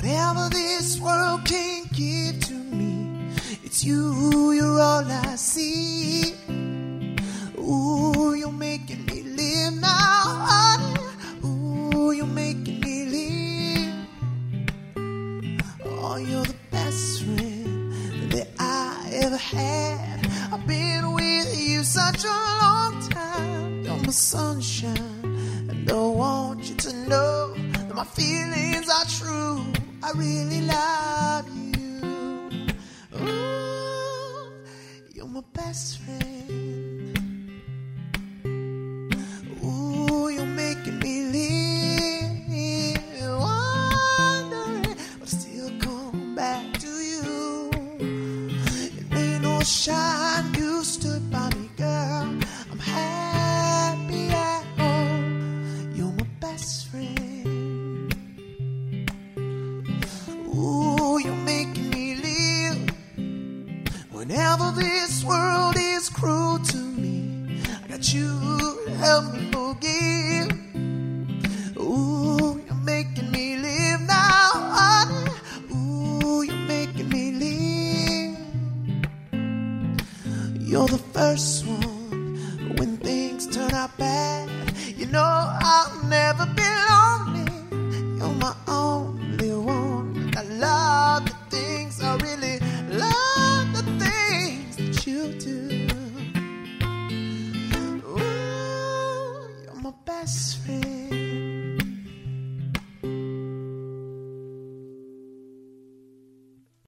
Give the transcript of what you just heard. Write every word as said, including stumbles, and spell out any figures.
Whatever this world can't give to me, it's you, you're all I see. Ooh, you're making me live now. Ooh, you're making me live. Oh, you're the best friend that I ever had. I've been with you such a long time. You're my sunshine, and I want you to know that my feelings are true. I really love you. Ooh, you're my best friend. Ooh, you're making me live, wondering, but I still come back to you. It ain't no shine.